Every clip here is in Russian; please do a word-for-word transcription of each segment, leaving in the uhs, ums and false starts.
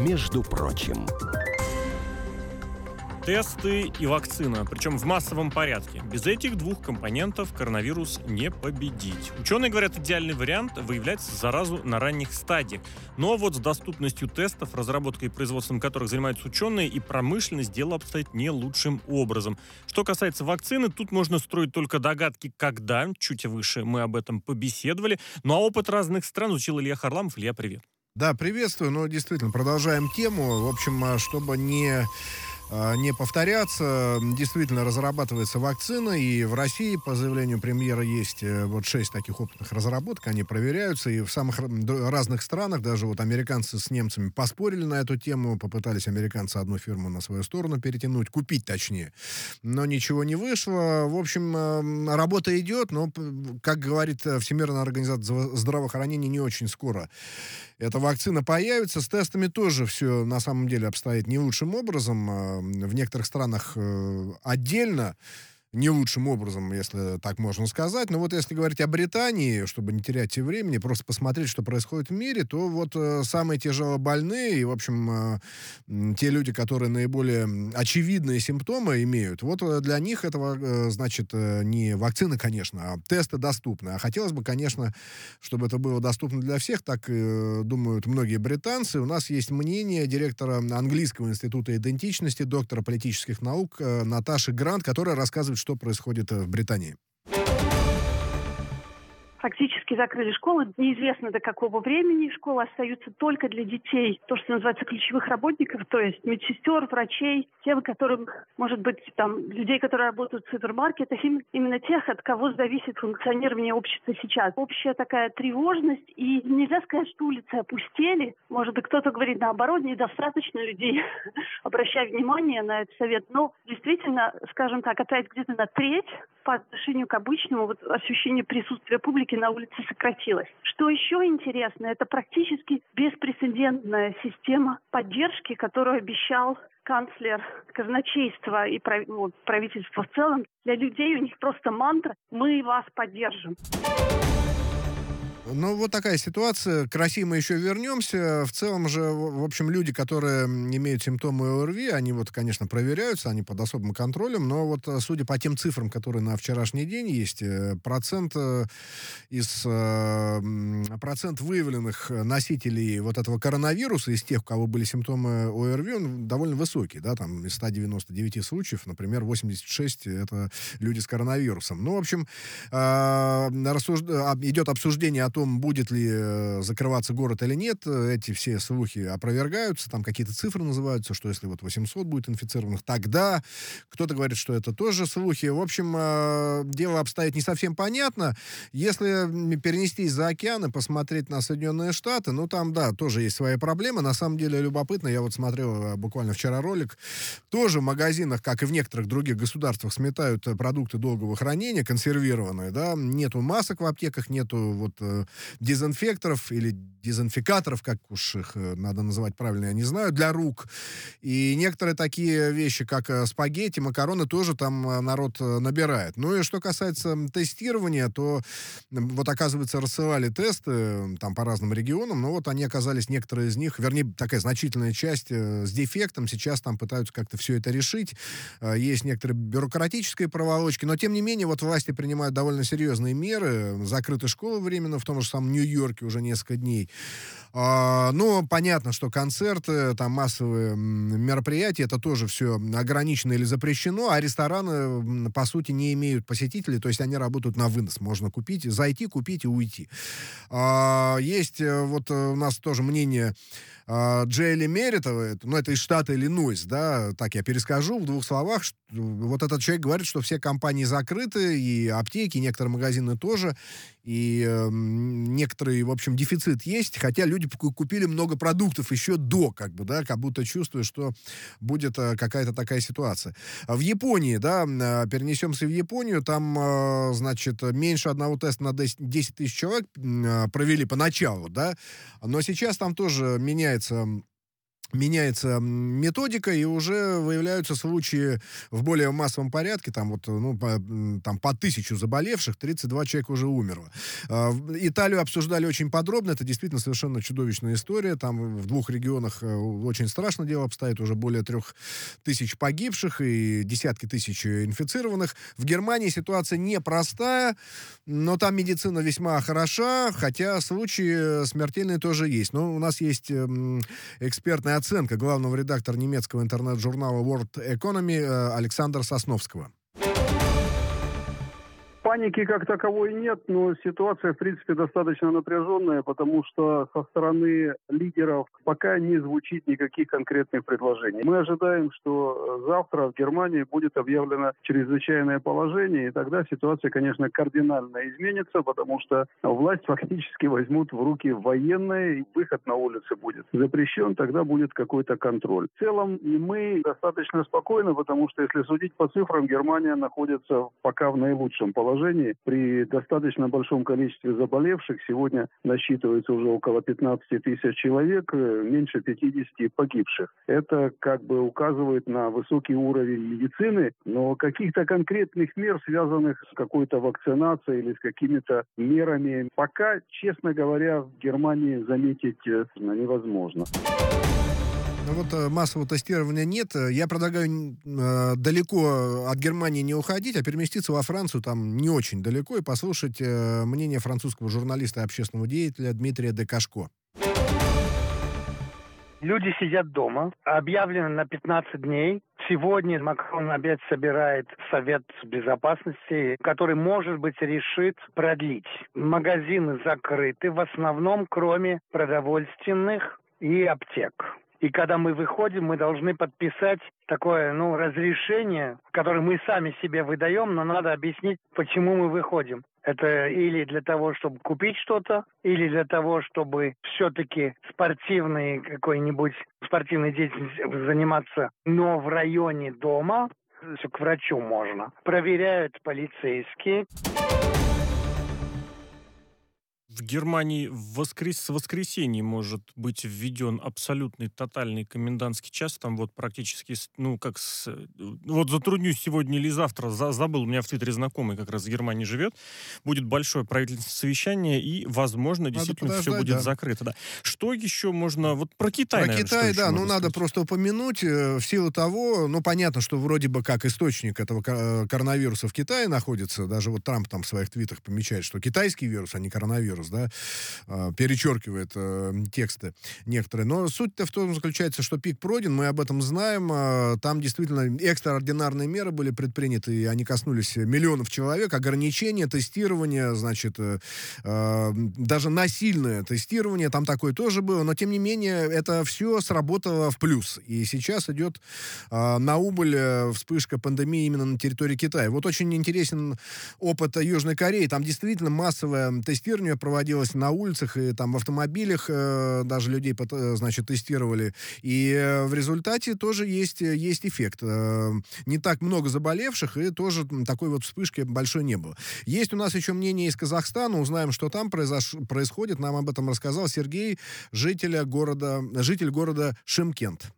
между прочим. Тесты и вакцина, причем в массовом порядке. Без этих двух компонентов коронавирус не победить. Ученые говорят, идеальный вариант — выявлять заразу на ранних стадиях. Но вот с доступностью тестов, разработкой и производством которых занимаются ученые и промышленность, дело обстоит не лучшим образом. Что касается вакцины, тут можно строить только догадки, когда. Чуть выше мы об этом побеседовали. Ну а опыт разных стран изучил Илья Харламов. Илья, привет. Да, приветствую. Ну, действительно, продолжаем тему. В общем, чтобы не... не повторяться, действительно разрабатывается вакцина, и в России, по заявлению премьера, есть вот шесть таких опытных разработок, они проверяются, и в самых разных странах, даже вот американцы с немцами поспорили на эту тему, попытались американцы одну фирму на свою сторону перетянуть, купить точнее, но ничего не вышло. В общем, работа идет, но, как говорит Всемирная организация здравоохранения, не очень скоро эта вакцина появится. С тестами тоже все на самом деле обстоит не лучшим образом. В некоторых странах э, отдельно, не лучшим образом, если так можно сказать. Но вот если говорить о Британии, чтобы не терять времени, просто посмотреть, что происходит в мире, то вот э, самые тяжело больные и, в общем, э, те люди, которые наиболее очевидные симптомы имеют, вот для них этого, э, значит, э, не вакцина, конечно, а тесты доступны. А хотелось бы, конечно, чтобы это было доступно для всех, так э, думают многие британцы. У нас есть мнение директора Английского института идентичности, доктора политических наук э, Наташи Грант, которая рассказывает, что происходит в Британии. Фактически закрыли школы. Неизвестно до какого времени. Школы остаются только для детей, то, что называется, ключевых работников, то есть медсестер, врачей, тем, которым, может быть, там, людей, которые работают в супермаркетах, именно тех, от кого зависит функционирование общества сейчас. Общая такая тревожность, и нельзя сказать, что улицы опустели. Может быть, кто-то говорит, наоборот, недостаточно людей, обращая внимание на этот совет. Но действительно, скажем так, опять где-то на треть по отношению к обычному вот, ощущение присутствия публики на улице сократилось. Что еще интересно, это практически беспрецедентная система поддержки, которую обещал канцлер казначейства и правительства в целом. Для людей у них просто мантра «Мы вас поддержим». Ну, вот такая ситуация. К России мы еще вернемся. В целом же, в общем, люди, которые имеют симптомы ОРВИ, они вот, конечно, проверяются, они под особым контролем, но вот, судя по тем цифрам, которые на вчерашний день есть, процент из процент выявленных носителей вот этого коронавируса, из тех, у кого были симптомы ОРВИ, он довольно высокий, да, там из ста девяноста девяти случаев, например, восемьдесят шесть это люди с коронавирусом. Ну, в общем, рассуж... идет обсуждение о том, будет ли э, закрываться город или нет. Эти все слухи опровергаются, там какие-то цифры называются, что если вот восемьсот будет инфицированных, тогда кто-то говорит, что это тоже слухи. В общем, э, дело обстоит не совсем понятно. Если перенестись за океан и посмотреть на Соединенные Штаты, ну там, да, тоже есть свои проблемы. На самом деле любопытно, я вот смотрел буквально вчера ролик, тоже в магазинах, как и в некоторых других государствах, сметают продукты долгого хранения, консервированные, да, нету масок в аптеках, нету вот дезинфекторов или дезинфикаторов, как уж их надо называть правильно, я не знаю, для рук. И некоторые такие вещи, как спагетти, макароны, тоже там народ набирает. Ну и что касается тестирования, то вот, оказывается, рассылали тесты там по разным регионам, но вот они оказались, некоторые из них, вернее, такая значительная часть с дефектом. Сейчас там пытаются как-то все это решить. Есть некоторые бюрократические проволочки, но тем не менее вот власти принимают довольно серьезные меры. Закрыты школы временно в том же самом Нью-Йорке уже несколько дней. А, ну, понятно, что концерты, там массовые мероприятия, это тоже все ограничено или запрещено, а рестораны, по сути, не имеют посетителей, то есть они работают на вынос. Можно купить, зайти, купить и уйти. А, есть вот у нас тоже мнение а, Джейли Меритова, ну, это из штата Иллинойс, да, так я перескажу в двух словах. Что, вот этот человек говорит, что все компании закрыты, и аптеки, и некоторые магазины тоже, и э, некоторый, в общем, дефицит есть, хотя люди купили много продуктов еще до, как бы, да, как будто чувствуют, что будет э, какая-то такая ситуация. В Японии, да, э, перенесемся в Японию, там, э, значит, меньше одного теста на десять тысяч человек э, провели поначалу, да, но сейчас там тоже меняется меняется методика, и уже выявляются случаи в более массовом порядке, там вот, ну, по, там по тысячу заболевших, тридцать два человека уже умерло. Италию обсуждали очень подробно, это действительно совершенно чудовищная история, там в двух регионах очень страшно дело обстоит, уже более трех тысяч погибших и десятки тысяч инфицированных. В Германии ситуация непростая, но там медицина весьма хороша, хотя случаи смертельные тоже есть. Но у нас есть экспертная оценка главного редактора немецкого интернет-журнала World Economy Александра Сосновского. Паники как таковой нет, но ситуация, в принципе, достаточно напряженная, потому что со стороны лидеров пока не звучит никаких конкретных предложений. Мы ожидаем, что завтра в Германии будет объявлено чрезвычайное положение, и тогда ситуация, конечно, кардинально изменится, потому что власть фактически возьмут в руки военные, и выход на улицы будет запрещен, тогда будет какой-то контроль. В целом и мы достаточно спокойны, потому что, если судить по цифрам, Германия находится пока в наилучшем положении. При достаточно большом количестве заболевших сегодня насчитывается уже около пятнадцати тысяч человек, меньше пятидесяти погибших. Это как бы указывает на высокий уровень медицины, но каких-то конкретных мер, связанных с какой-то вакцинацией или с какими-то мерами, пока, честно говоря, в Германии заметить невозможно. Ну вот массового тестирования нет. Я предлагаю э, далеко от Германии не уходить, а переместиться во Францию, там не очень далеко, и послушать э, мнение французского журналиста и общественного деятеля Дмитрия де Кашко. Люди сидят дома, объявлено на пятнадцать дней. Сегодня Макрон опять собирает Совет Безопасности, который, может быть, решит продлить. Магазины закрыты, в основном, кроме продовольственных и аптек. И когда мы выходим, мы должны подписать такое, ну, разрешение, которое мы сами себе выдаем, но надо объяснить, почему мы выходим. Это или для того, чтобы купить что-то, или для того, чтобы все-таки спортивной какой-нибудь спортивной деятельностью заниматься, но в районе дома, все к врачу можно. Проверяют полицейские. В Германии в воскрес... с воскресенья может быть введен абсолютный тотальный комендантский час. Там вот практически, ну, как с... Вот затруднюсь сегодня или завтра, за... забыл, у меня в Твиттере знакомый как раз в Германии живет. Будет большое правительственное совещание, и, возможно, надо действительно все будет да. закрыто. Да. Что еще можно... Вот про Китай, Про наверное, Китай, да, ну, надо сказать? просто упомянуть, в силу того, ну, понятно, что вроде бы как источник этого коронавируса в Китае находится, даже вот Трамп там в своих твитах помечает, что китайский вирус, а не коронавирус, да, перечеркивает э, тексты некоторые. Но суть-то в том заключается, что пик пройден, мы об этом знаем. Э, там действительно экстраординарные меры были предприняты, и они коснулись миллионов человек. Ограничения, тестирование, значит, э, э, даже насильное тестирование, там такое тоже было. Но, тем не менее, это все сработало в плюс. И сейчас идет э, на убыль э, вспышка пандемии именно на территории Китая. Вот очень интересен опыт Южной Кореи. Там действительно массовое тестирование проводилось на улицах и там в автомобилях, э, даже людей, э, значит, тестировали. И э, в результате тоже есть, есть эффект. Э, не так много заболевших, и тоже такой вот вспышки большой не было. Есть у нас еще мнение из Казахстана. Узнаем, что там произош... происходит. Нам об этом рассказал Сергей, жителя города, житель города Шымкент.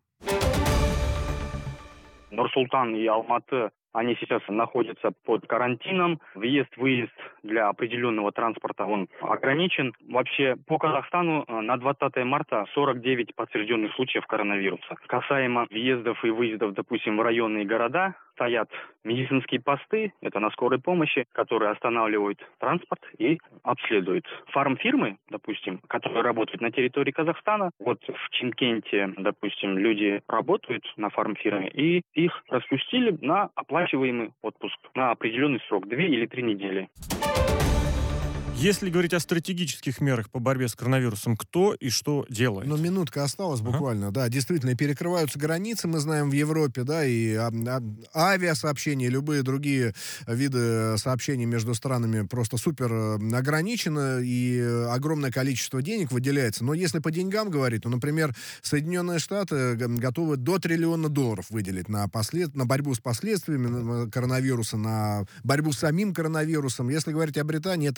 Нур-Султан и Алматы, они сейчас находятся под карантином. Въезд-выезд для определенного транспорта, он ограничен. Вообще, по Казахстану на двадцатое марта сорок девять подтвержденных случаев коронавируса. Касаемо въездов и выездов, допустим, в районные города, стоят медицинские посты, это на скорой помощи, которые останавливают транспорт и обследуют. Фармфирмы, допустим, которые работают на территории Казахстана, вот в Чимкенте, допустим, люди работают на фармфирме, и их распустили на оплачиваемый отпуск на определенный срок, две или три недели. Если говорить о стратегических мерах по борьбе с коронавирусом, кто и что делает? Ну, минутка осталась буквально, ага. Да, действительно, перекрываются границы, мы знаем, в Европе, да, и а, а, авиасообщения, любые другие виды сообщений между странами просто супер ограничено, и огромное количество денег выделяется. Но если по деньгам говорить, то, например, Соединенные Штаты готовы до триллиона долларов выделить на, послед... на борьбу с последствиями коронавируса, на борьбу с самим коронавирусом. Если говорить о Британии, это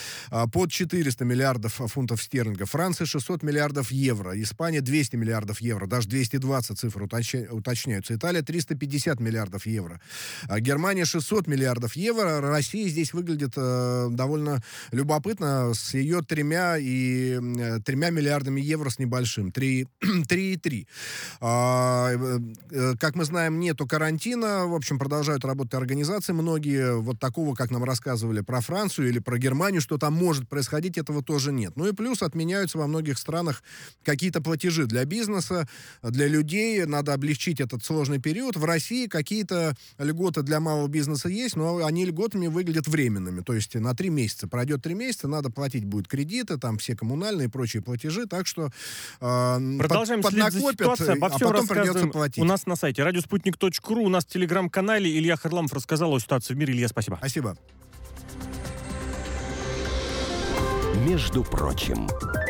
под четыреста миллиардов фунтов стерлингов. Франция шестьсот миллиардов евро. Испания двести миллиардов евро. Даже двести двадцать цифр уточняются. Италия триста пятьдесят миллиардов евро. Германия шестьсот миллиардов евро. Россия здесь выглядит э, довольно любопытно с ее тремя, и, э, тремя миллиардами евро с небольшим. три и три. А, э, как мы знаем, нету карантина. В общем, продолжают работать организации многие. Вот такого, как нам рассказывали про Францию или про Германию, что там может происходить, этого тоже нет. Ну и плюс отменяются во многих странах какие-то платежи для бизнеса, для людей. Надо облегчить этот сложный период. В России какие-то льготы для малого бизнеса есть, но они льготами выглядят временными. То есть на три месяца. Пройдет три месяца, надо платить будет кредиты, там все коммунальные и прочие платежи. Так что э, продолжаем под, следить за ситуацией. Обо всем а потом придется платить. У нас на сайте радиоспутник точка ру, у нас в телеграм-канале Илья Харламов рассказал о ситуации в мире. Илья, спасибо. Спасибо. Между прочим.